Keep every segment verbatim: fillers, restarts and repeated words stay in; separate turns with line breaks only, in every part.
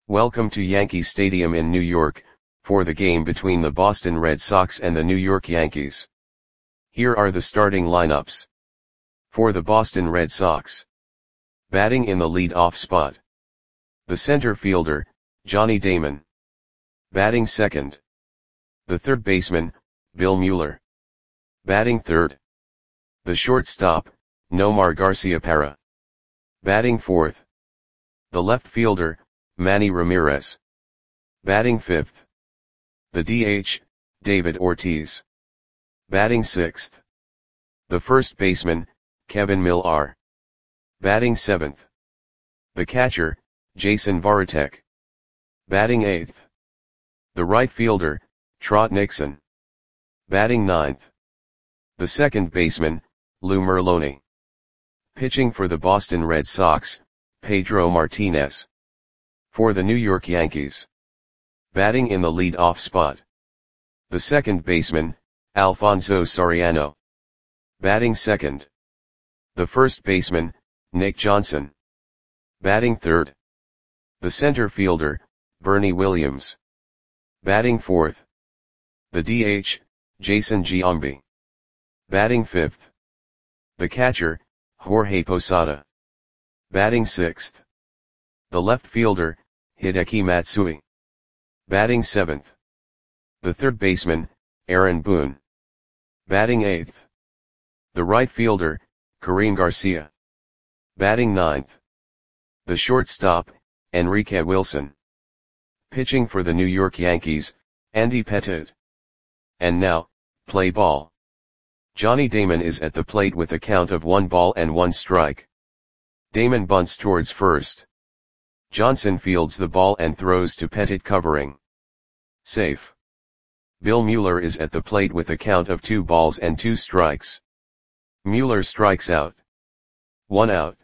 Welcome to Yankee Stadium in New York, for the game between the Boston Red Sox and the New York Yankees. Here are the starting lineups. For the Boston Red Sox. Batting in the lead-off spot. The center fielder, Johnny Damon. Batting second. The third baseman, Bill Mueller. Batting third. The shortstop, Nomar Garciaparra. Batting fourth. The left fielder, Manny Ramirez. Batting fifth. The D H, David Ortiz. Batting sixth. The first baseman, Kevin Millar. Batting seventh. The catcher, Jason Varitek. Batting eighth. The right fielder, Trot Nixon. Batting ninth. The second baseman, Lou Merloni. Pitching for the Boston Red Sox, Pedro Martinez. For the New York Yankees. Batting in the lead-off spot. The second baseman, Alfonso Soriano. Batting second. The first baseman, Nick Johnson. Batting third. The center fielder, Bernie Williams. Batting fourth. The D H, Jason Giambi. Batting fifth. The catcher, Jorge Posada. Batting sixth. The left fielder, Hideki Matsui. Batting seventh. The third baseman, Aaron Boone. Batting eighth. The right fielder, Kareem Garcia. Batting ninth. The shortstop, Enrique Wilson. Pitching for the New York Yankees, Andy Pettitte. And now, play ball. Johnny Damon is at the plate with a count of one ball and one strike. Damon bunts towards first. Johnson fields the ball and throws to Pettitte covering. Safe. Bill Mueller is at the plate with a count of two balls and two strikes. Mueller strikes out. One out.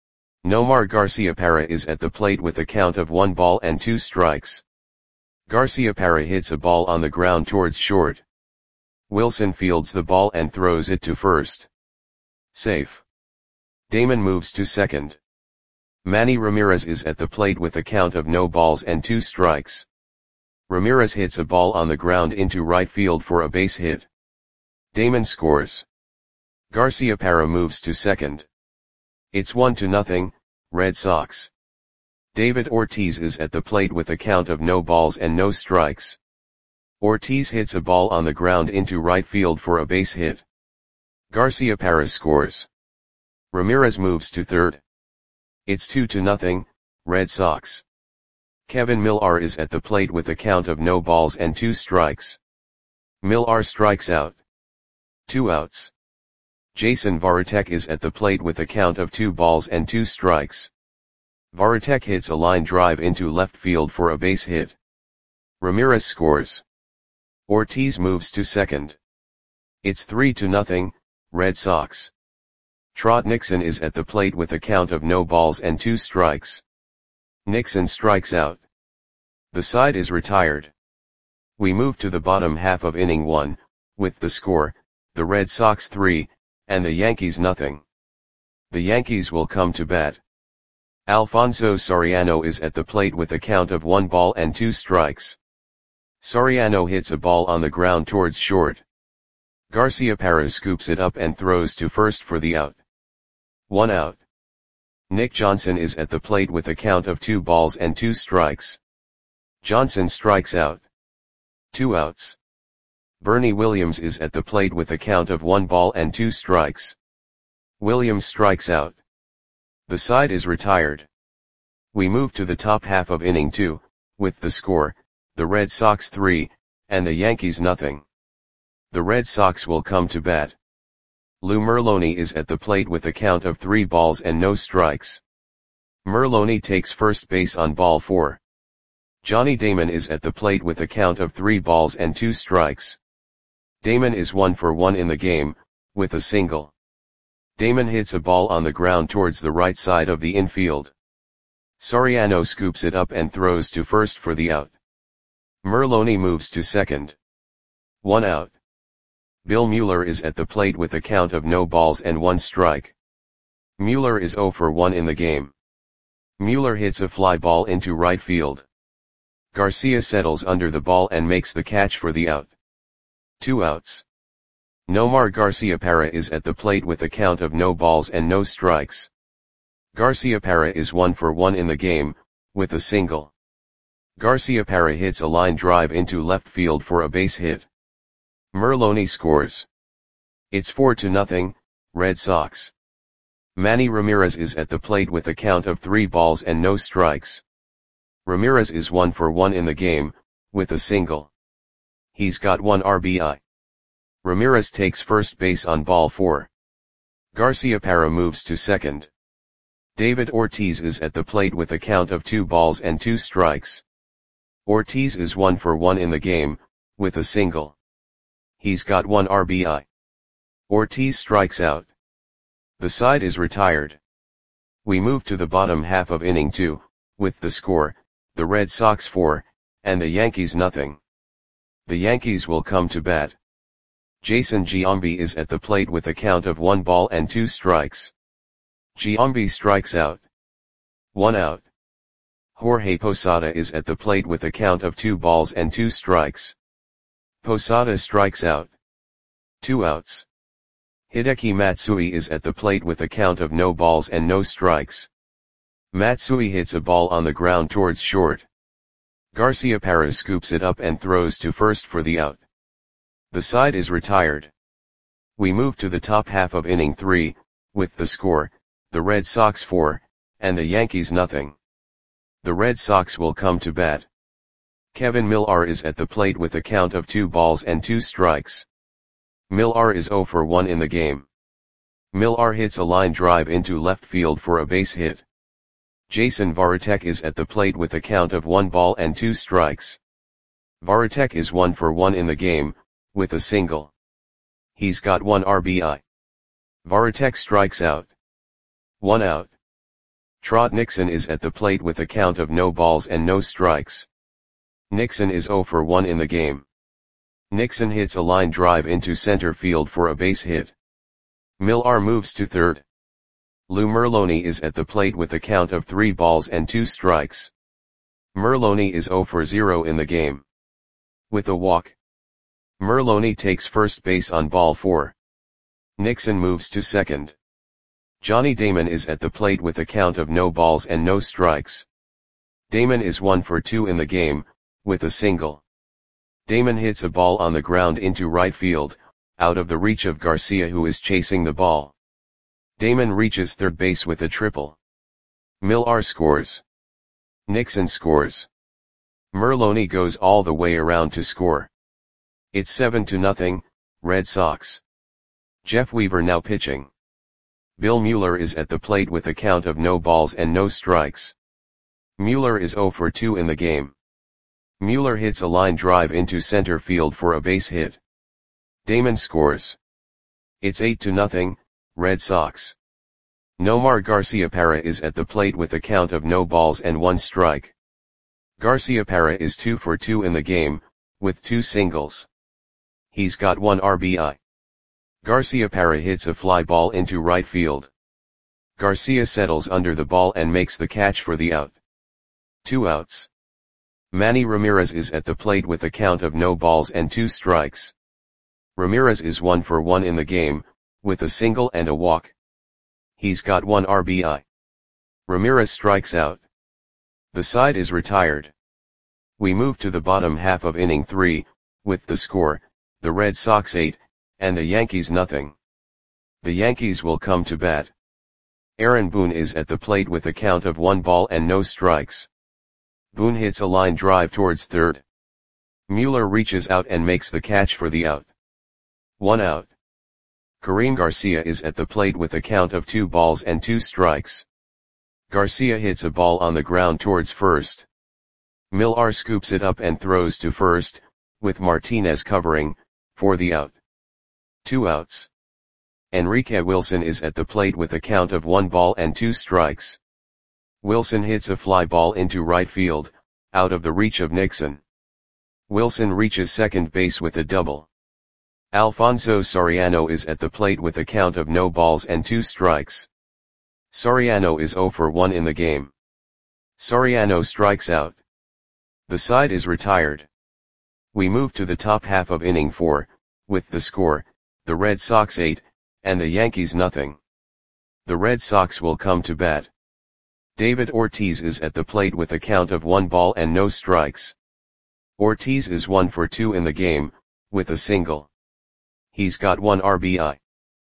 Nomar Garciaparra is at the plate with a count of one ball and two strikes. Garciaparra hits a ball on the ground towards short. Wilson fields the ball and throws it to first. Safe. Damon moves to second. Manny Ramirez is at the plate with a count of no balls and two strikes. Ramirez hits a ball on the ground into right field for a base hit. Damon scores. Garciaparra moves to second. It's one to nothing, Red Sox. David Ortiz is at the plate with a count of no balls and no strikes. Ortiz hits a ball on the ground into right field for a base hit. Garciaparra scores. Ramirez moves to third. It's two to nothing, Red Sox. Kevin Millar is at the plate with a count of no balls and two strikes. Millar strikes out. Two outs. Jason Varitek is at the plate with a count of two balls and two strikes. Varitek hits a line drive into left field for a base hit. Ramirez scores. Ortiz moves to second. It's three to nothing, Red Sox. Trot Nixon is at the plate with a count of no balls and two strikes. Nixon strikes out. The side is retired. We move to the bottom half of inning one, with the score, the Red Sox three, and the Yankees nothing. The Yankees will come to bat. Alfonso Soriano is at the plate with a count of one ball and two strikes. Soriano hits a ball on the ground towards short. Garciaparra scoops it up and throws to first for the out. One out. Nick Johnson is at the plate with a count of two balls and two strikes. Johnson strikes out. Two outs. Bernie Williams is at the plate with a count of one ball and two strikes. Williams strikes out. The side is retired. We move to the top half of inning two, with the score, the Red Sox three, and the Yankees nothing. The Red Sox will come to bat. Lou Merloni is at the plate with a count of three balls and no strikes. Merloni takes first base on ball four. Johnny Damon is at the plate with a count of three balls and two strikes. Damon is one for one in the game, with a single. Damon hits a ball on the ground towards the right side of the infield. Soriano scoops it up and throws to first for the out. Merloni moves to second. One out. Bill Mueller is at the plate with a count of no balls and one strike. Mueller is zero for one in the game. Mueller hits a fly ball into right field. Garcia settles under the ball and makes the catch for the out. Two outs. Nomar Garciaparra is at the plate with a count of no balls and no strikes. Garciaparra is one for one in the game, with a single. Garciaparra hits a line drive into left field for a base hit. Merloni scores. It's four to nothing, Red Sox. Manny Ramirez is at the plate with a count of three balls and no strikes. Ramirez is one for one in the game, with a single. He's got one R B I. Ramirez takes first base on ball four. Garciaparra moves to second. David Ortiz is at the plate with a count of two balls and two strikes. Ortiz is one for one in the game, with a single. He's got one R B I. Ortiz strikes out. The side is retired. We move to the bottom half of inning two, with the score, the Red Sox four, and the Yankees nothing. The Yankees will come to bat. Jason Giambi is at the plate with a count of one ball and two strikes. Giambi strikes out. One out. Jorge Posada is at the plate with a count of two balls and two strikes. Posada strikes out. Two outs. Hideki Matsui is at the plate with a count of no balls and no strikes. Matsui hits a ball on the ground towards short. Garciaparra scoops it up and throws to first for the out. The side is retired. We move to the top half of inning three, with the score, the Red Sox four, and the Yankees nothing. The Red Sox will come to bat. Kevin Millar is at the plate with a count of two balls and two strikes. Millar is zero for one in the game. Millar hits a line drive into left field for a base hit. Jason Varitek is at the plate with a count of one ball and two strikes. Varitek is one for one in the game, with a single. He's got one R B I. Varitek strikes out. One out. Trot Nixon is at the plate with a count of no balls and no strikes. Nixon is zero for one in the game. Nixon hits a line drive into center field for a base hit. Millar moves to third. Lou Merloni is at the plate with a count of three balls and two strikes. Merloni is zero for zero in the game. With a walk. Merloni takes first base on ball four. Nixon moves to second. Johnny Damon is at the plate with a count of no balls and no strikes. Damon is one for two in the game, with a single. Damon hits a ball on the ground into right field, out of the reach of Garcia who is chasing the ball. Damon reaches third base with a triple. Millar scores. Nixon scores. Merloni goes all the way around to score. It's seven to nothing, Red Sox. Jeff Weaver now pitching. Bill Mueller is at the plate with a count of no balls and no strikes. Mueller is zero for two in the game. Mueller hits a line drive into center field for a base hit. Damon scores. It's eight to nothing, Red Sox. Nomar Garciaparra is at the plate with a count of no balls and one strike. Garciaparra is two for two in the game, with two singles. He's got one R B I. Garciaparra hits a fly ball into right field. Garcia settles under the ball and makes the catch for the out. Two outs. Manny Ramirez is at the plate with a count of no balls and two strikes. Ramirez is one for one in the game, with a single and a walk. He's got one R B I. Ramirez strikes out. The side is retired. We move to the bottom half of inning three, with the score, the Red Sox eight, and the Yankees nothing. The Yankees will come to bat. Aaron Boone is at the plate with a count of one ball and no strikes. Boone hits a line drive towards third. Mueller reaches out and makes the catch for the out. One out. Kareem Garcia is at the plate with a count of two balls and two strikes. Garcia hits a ball on the ground towards first. Millar scoops it up and throws to first, with Martinez covering, for the out. Two outs. Enrique Wilson is at the plate with a count of one ball and two strikes. Wilson hits a fly ball into right field, out of the reach of Nixon. Wilson reaches second base with a double. Alfonso Soriano is at the plate with a count of no balls and two strikes. Soriano is zero for one in the game. Soriano strikes out. The side is retired. We move to the top half of inning four, with the score, the Red Sox eight, and the Yankees nothing. The Red Sox will come to bat. David Ortiz is at the plate with a count of one ball and no strikes. Ortiz is one for two in the game, with a single. He's got one R B I.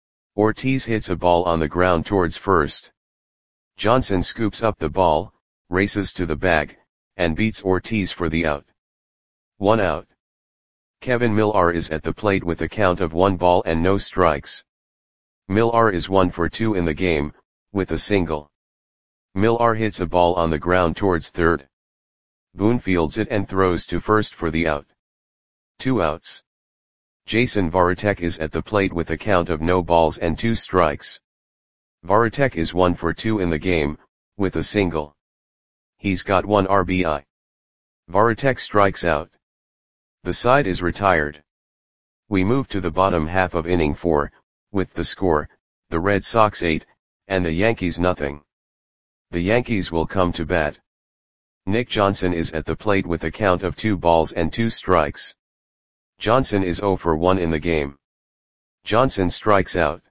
Ortiz hits a ball on the ground towards first. Johnson scoops up the ball, races to the bag, and beats Ortiz for the out. One out. Kevin Millar is at the plate with a count of one ball and no strikes. Millar is one for two in the game, with a single. Millar hits a ball on the ground towards third. Boone fields it and throws to first for the out. Two outs. Jason Varitek is at the plate with a count of no balls and two strikes. Varitek is one for two in the game, with a single. He's got one R B I. Varitek strikes out. The side is retired. We move to the bottom half of inning four, with the score, the Red Sox eight, and the Yankees nothing. The Yankees will come to bat. Nick Johnson is at the plate with a count of two balls and two strikes. Johnson is zero for one in the game. Johnson strikes out.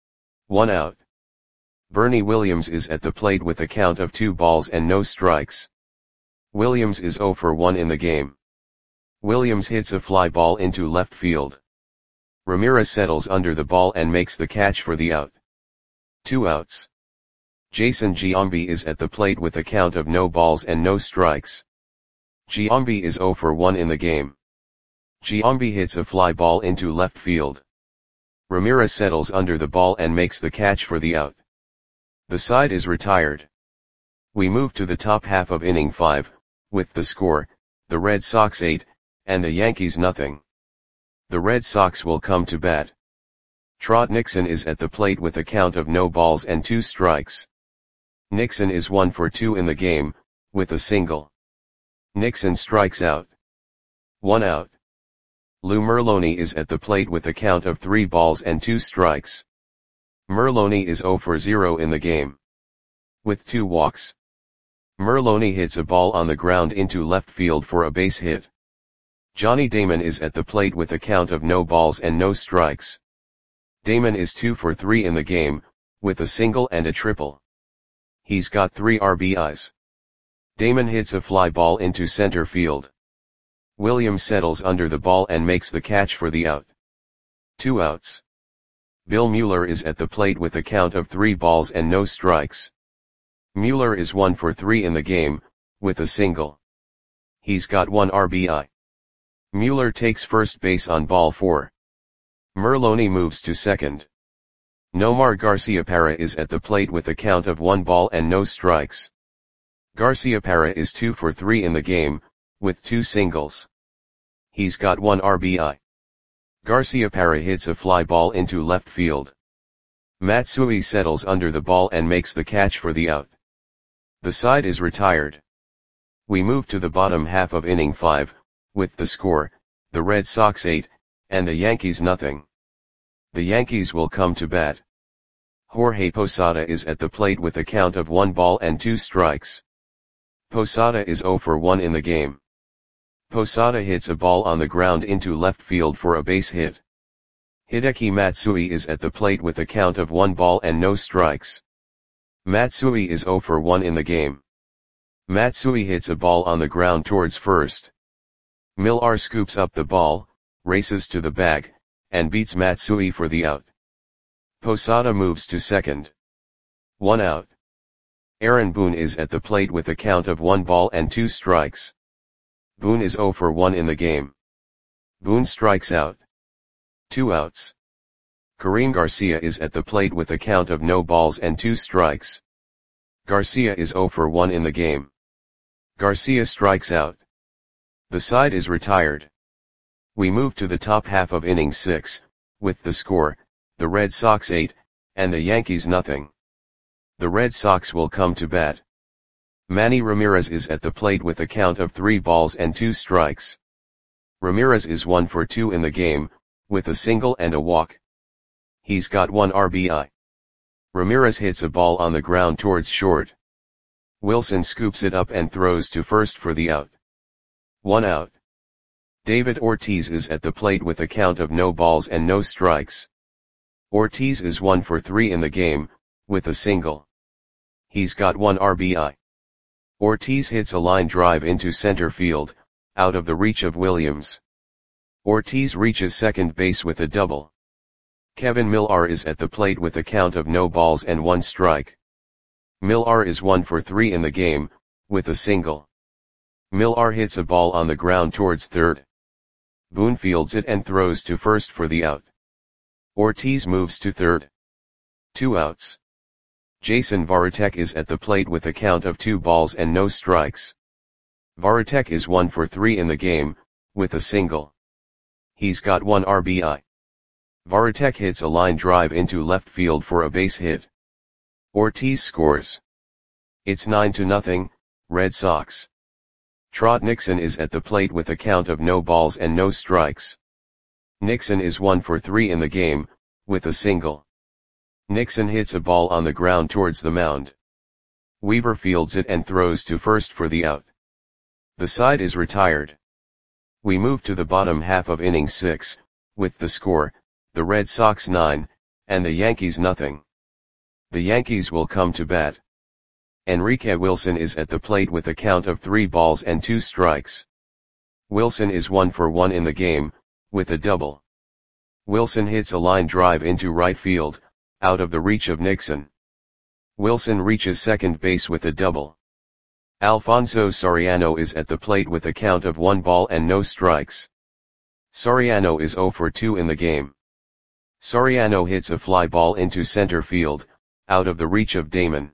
One out. Bernie Williams is at the plate with a count of two balls and no strikes. Williams is zero for one in the game. Williams hits a fly ball into left field. Ramirez settles under the ball and makes the catch for the out. Two outs. Jason Giambi is at the plate with a count of no balls and no strikes. Giambi is zero for one in the game. Giambi hits a fly ball into left field. Ramirez settles under the ball and makes the catch for the out. The side is retired. We move to the top half of inning five, with the score, the Red Sox eight, and the Yankees nothing. The Red Sox will come to bat. Trot Nixon is at the plate with a count of no balls and two strikes. Nixon is one for two in the game, with a single. Nixon strikes out. One out. Lou Merloni is at the plate with a count of three balls and two strikes. Merloni is zero for zero in the game. With two walks. Merloni hits a ball on the ground into left field for a base hit. Johnny Damon is at the plate with a count of no balls and no strikes. Damon is two for three in the game, with a single and a triple. He's got three R B Is. Damon hits a fly ball into center field. Williams settles under the ball and makes the catch for the out. Two outs. Bill Mueller is at the plate with a count of three balls and no strikes. Mueller is one for three in the game, with a single. He's got one R B I. Mueller takes first base on ball four. Merloni moves to second. Nomar Garciaparra is at the plate with a count of one ball and no strikes. Garciaparra is two for three in the game, with two singles. He's got one R B I. Garciaparra hits a fly ball into left field. Matsui settles under the ball and makes the catch for the out. The side is retired. We move to the bottom half of inning five, with the score, the Red Sox eight, and the Yankees nothing. The Yankees will come to bat. Jorge Posada is at the plate with a count of one ball and two strikes. Posada is zero for one in the game. Posada hits a ball on the ground into left field for a base hit. Hideki Matsui is at the plate with a count of one ball and no strikes. Matsui is zero for one in the game. Matsui hits a ball on the ground towards first. Millar scoops up the ball, races to the bag, and beats Matsui for the out. Posada moves to second. One out. Aaron Boone is at the plate with a count of one ball and two strikes. Boone is zero for one in the game. Boone strikes out. Two outs. Karim Garcia is at the plate with a count of no balls and two strikes. Garcia is zero for one in the game. Garcia strikes out. The side is retired. We move to the top half of inning six, with the score, the Red Sox eight, and the Yankees nothing. The Red Sox will come to bat. Manny Ramirez is at the plate with a count of three balls and two strikes. Ramirez is one for two in the game, with a single and a walk. He's got one R B I. Ramirez hits a ball on the ground towards short. Wilson scoops it up and throws to first for the out. One out. David Ortiz is at the plate with a count of no balls and no strikes. Ortiz is one for three in the game, with a single. He's got one R B I. Ortiz hits a line drive into center field, out of the reach of Williams. Ortiz reaches second base with a double. Kevin Millar is at the plate with a count of no balls and one strike. Millar is one for three in the game, with a single. Millar hits a ball on the ground towards third. Boone fields it and throws to first for the out. Ortiz moves to third. Two outs. Jason Varitek is at the plate with a count of two balls and no strikes. Varitek is one for three in the game, with a single. He's got one R B I. Varitek hits a line drive into left field for a base hit. Ortiz scores. It's nine to nothing, Red Sox. Trot Nixon is at the plate with a count of no balls and no strikes. Nixon is one for three in the game, with a single. Nixon hits a ball on the ground towards the mound. Weaver fields it and throws to first for the out. The side is retired. We move to the bottom half of inning six, with the score, the Red Sox nine, and the Yankees nothing. The Yankees will come to bat. Enrique Wilson is at the plate with a count of three balls and two strikes. Wilson is one for one in the game, with a double. Wilson hits a line drive into right field, out of the reach of Nixon. Wilson reaches second base with a double. Alfonso Soriano is at the plate with a count of one ball and no strikes. Soriano is zero for two in the game. Soriano hits a fly ball into center field, out of the reach of Damon.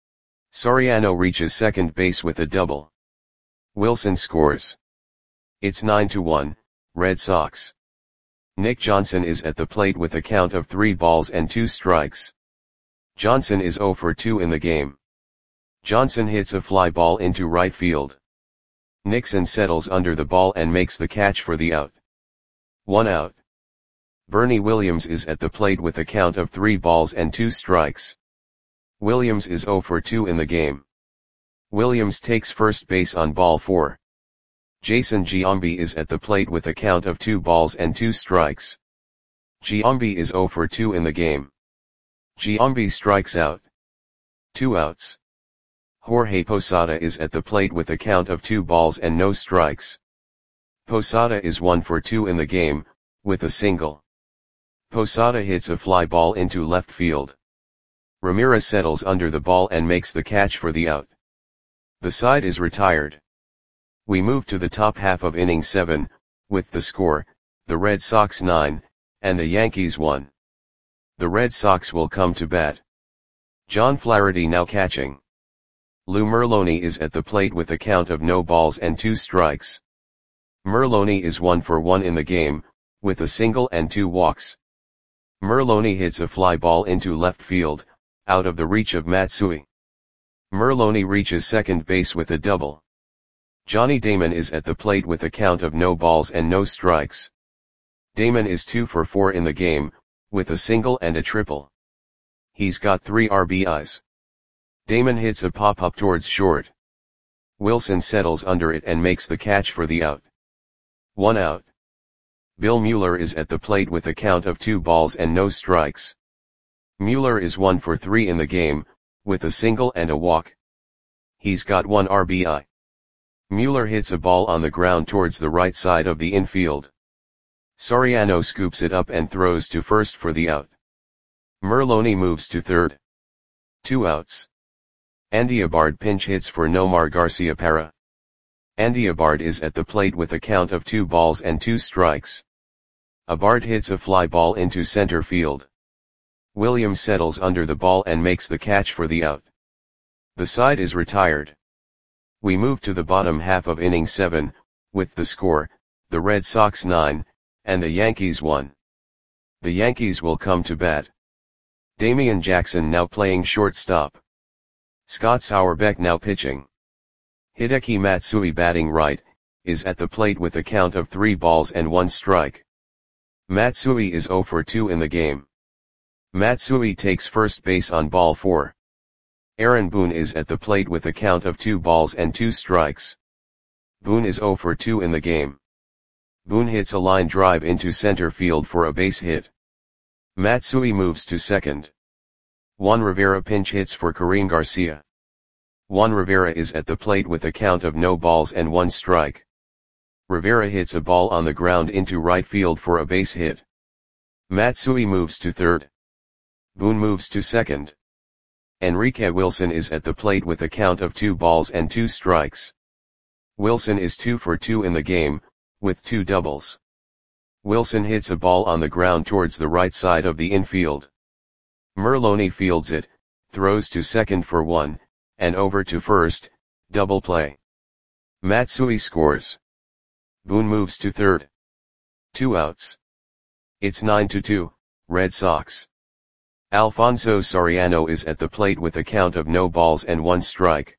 Soriano reaches second base with a double. Wilson scores. It's nine to one, Red Sox. Nick Johnson is at the plate with a count of three balls and two strikes. Johnson is zero for two in the game. Johnson hits a fly ball into right field. Nixon settles under the ball and makes the catch for the out. One out. Bernie Williams is at the plate with a count of three balls and two strikes. Williams is zero for two in the game. Williams takes first base on ball four. Jason Giambi is at the plate with a count of two balls and two strikes. Giambi is zero for two in the game. Giambi strikes out. Two outs. Jorge Posada is at the plate with a count of two balls and no strikes. Posada is one for two in the game, with a single. Posada hits a fly ball into left field. Ramirez settles under the ball and makes the catch for the out. The side is retired. We move to the top half of inning seven, with the score, the Red Sox nine, and the Yankees one. The Red Sox will come to bat. John Flaherty now catching. Lou Merloni is at the plate with a count of no balls and two strikes. Merloni is one for one in the game, with a single and two walks. Merloni hits a fly ball into left field, out of the reach of Matsui. Merloni reaches second base with a double. Johnny Damon is at the plate with a count of no balls and no strikes. Damon is two for four in the game, with a single and a triple. He's got three R B Is. Damon hits a pop-up towards short. Wilson settles under it and makes the catch for the out. One out. Bill Mueller is at the plate with a count of two balls and no strikes. Mueller is one for three in the game, with a single and a walk. He's got one R B I. Mueller hits a ball on the ground towards the right side of the infield. Soriano scoops it up and throws to first for the out. Merloni moves to third. Two outs. Andiabard pinch hits for Nomar Garciaparra. Andiabard is at the plate with a count of two balls and two strikes. Abard hits a fly ball into center field. Williams settles under the ball and makes the catch for the out. The side is retired. We move to the bottom half of inning seven, with the score, the Red Sox nine, and the Yankees one. The Yankees will come to bat. Damian Jackson now playing shortstop. Scott Sauerbeck now pitching. Hideki Matsui batting right, is at the plate with a count of three balls and one strike. Matsui is zero for two in the game. Matsui takes first base on ball four. Aaron Boone is at the plate with a count of two balls and two strikes. Boone is zero for two in the game. Boone hits a line drive into center field for a base hit. Matsui moves to second. Juan Rivera pinch hits for Karim Garcia. Juan Rivera is at the plate with a count of no balls and one strike. Rivera hits a ball on the ground into right field for a base hit. Matsui moves to third. Boone moves to second. Enrique Wilson is at the plate with a count of two balls and two strikes. Wilson is two for two in the game, with two doubles. Wilson hits a ball on the ground towards the right side of the infield. Merloni fields it, throws to second for one, and over to first, double play. Matsui scores. Boone moves to third. Two outs. It's nine to two, Red Sox. Alfonso Soriano is at the plate with a count of no balls and one strike.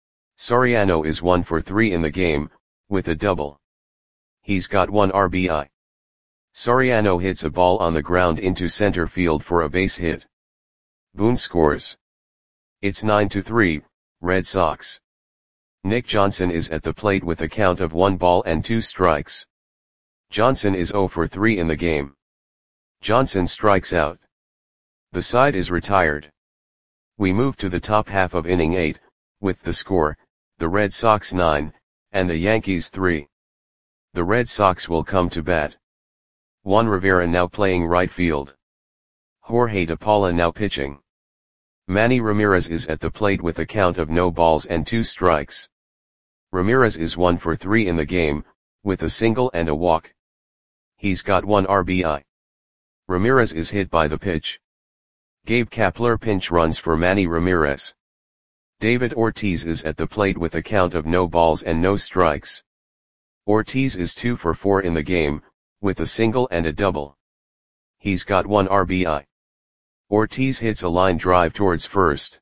Soriano is one for three in the game, with a double. He's got one R B I. Soriano hits a ball on the ground into center field for a base hit. Boone scores. It's nine to three, Red Sox. Nick Johnson is at the plate with a count of one ball and two strikes. Johnson is zero for three in the game. Johnson strikes out. The side is retired. We move to the top half of inning eight, with the score, the Red Sox nine, and the Yankees three. The Red Sox will come to bat. Juan Rivera now playing right field. Jorge De Paula now pitching. Manny Ramirez is at the plate with a count of no balls and two strikes. Ramirez is one for three in the game, with a single and a walk. He's got one R B I. Ramirez is hit by the pitch. Gabe Kapler pinch runs for Manny Ramirez. David Ortiz is at the plate with a count of no balls and no strikes. Ortiz is two for four in the game, with a single and a double. He's got one R B I. Ortiz hits a line drive towards first.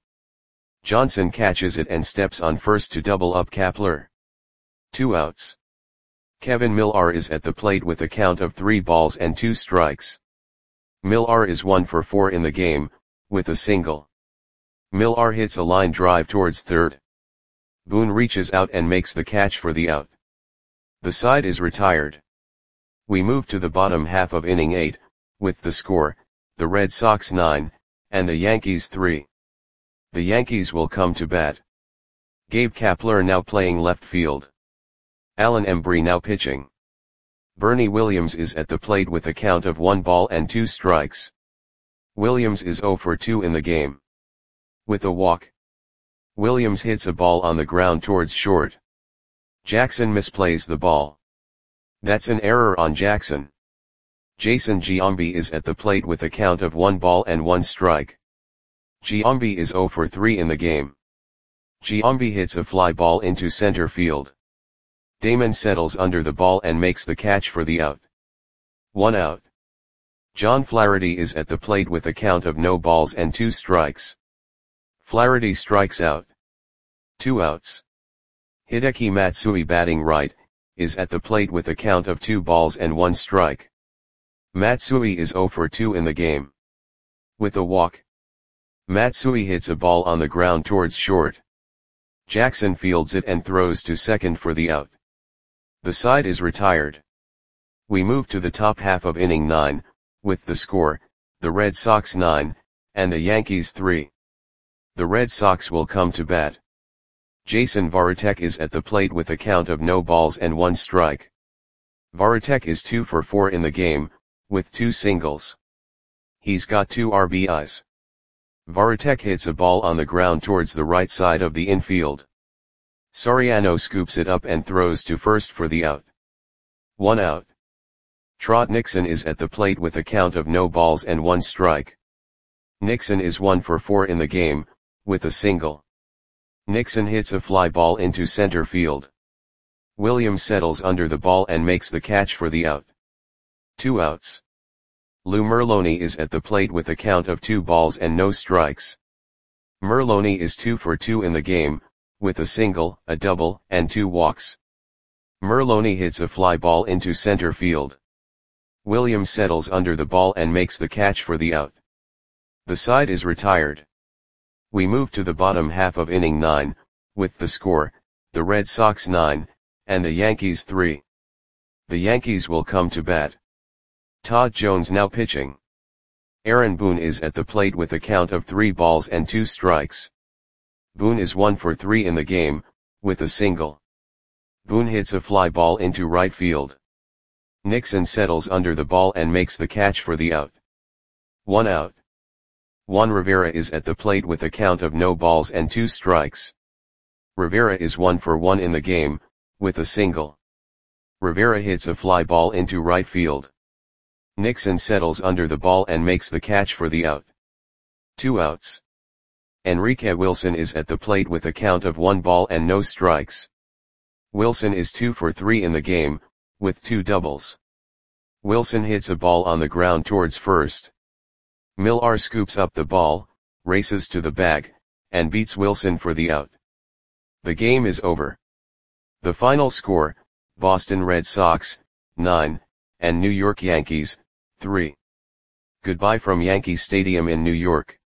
Johnson catches it and steps on first to double up Kapler. Two outs. Kevin Millar is at the plate with a count of three balls and two strikes. Millar is one for four in the game, with a single. Millar hits a line drive towards third. Boone reaches out and makes the catch for the out. The side is retired. We move to the bottom half of inning eight, with the score, the Red Sox nine, and the Yankees three. The Yankees will come to bat. Gabe Kapler now playing left field. Alan Embry now pitching. Bernie Williams is at the plate with a count of one ball and two strikes. Williams is zero for two in the game. With a walk. Williams hits a ball on the ground towards short. Jackson misplays the ball. That's an error on Jackson. Jason Giambi is at the plate with a count of one ball and one strike. Giambi is zero for three in the game. Giambi hits a fly ball into center field. Damon settles under the ball and makes the catch for the out. One out. John Flaherty is at the plate with a count of no balls and two strikes. Flaherty strikes out. Two outs. Hideki Matsui batting right, is at the plate with a count of two balls and one strike. Matsui is zero for two in the game. With a walk. Matsui hits a ball on the ground towards short. Jackson fields it and throws to second for the out. The side is retired. We move to the top half of inning nine, with the score, the Red Sox nine, and the Yankees three. The Red Sox will come to bat. Jason Varitek is at the plate with a count of no balls and one strike. Varitek is two for four in the game, with two singles. He's got two R B Is. Varitek hits a ball on the ground towards the right side of the infield. Soriano scoops it up and throws to first for the out. One out. Trot Nixon is at the plate with a count of no balls and one strike. Nixon is one for four in the game, with a single. Nixon hits a fly ball into center field. Williams settles under the ball and makes the catch for the out. Two outs. Lou Merloni is at the plate with a count of two balls and no strikes. Merloni is two for two in the game, with a single, a double, and two walks. Merloni hits a fly ball into center field. Williams settles under the ball and makes the catch for the out. The side is retired. We move to the bottom half of inning nine, with the score, the Red Sox nine, and the Yankees three. The Yankees will come to bat. Todd Jones now pitching. Aaron Boone is at the plate with a count of three balls and two strikes. Boone is one for three in the game, with a single. Boone hits a fly ball into right field. Nixon settles under the ball and makes the catch for the out. One out. Juan Rivera is at the plate with a count of no balls and two strikes. Rivera is one for one in the game, with a single. Rivera hits a fly ball into right field. Nixon settles under the ball and makes the catch for the out. Two outs. Enrique Wilson is at the plate with a count of one ball and no strikes. Wilson is two for three in the game, with two doubles. Wilson hits a ball on the ground towards first. Millar scoops up the ball, races to the bag, and beats Wilson for the out. The game is over. The final score, Boston Red Sox, nine, and New York Yankees, three. Goodbye from Yankee Stadium in New York.